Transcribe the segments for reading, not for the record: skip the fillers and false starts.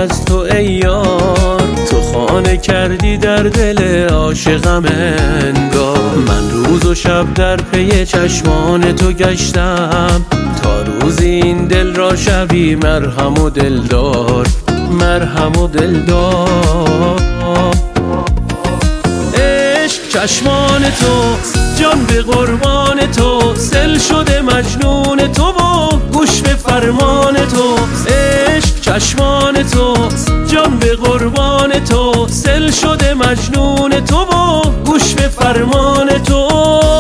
از تو ای یار، تو خانه کردی در دل عاشقم انگار. من روز و شب در پی چشمان تو گشتم، تا روزی این دل را شوی مرهم و دلدار، مرهم و دلدار. عشق چشمان تو، جان به قربان تو، سل شده مجنون تو و گوش به فرمان تو. عشق چشمان تو، جان به قربان تو، سل شده مجنون تو و گوش به فرمان تو.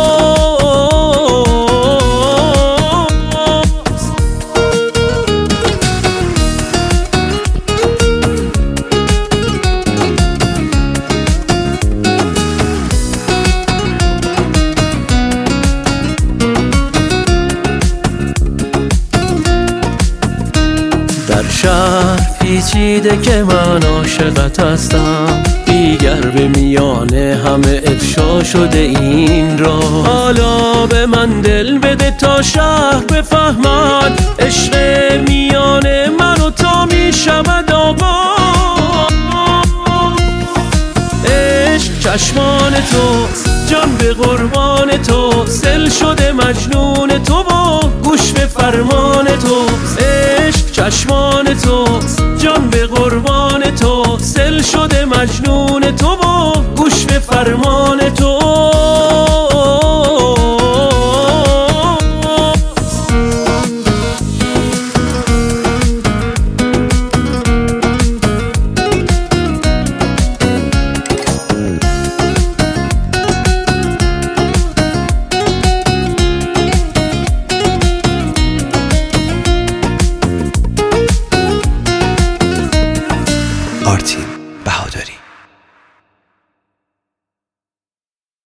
در شهر پیچیده که من عاشقت هستم، دیگر به میانه همه افشا شده این را. حالا به من دل بده تا شهر بفهمد، عشق میانه من و تو می شود آقا. عشق چشمان تو، جان به قربان تو، سل شده مجنون تو و گوش به فرمان تو. عشق چشمان تو، جان به قربان تو، سل شده مجنون تو.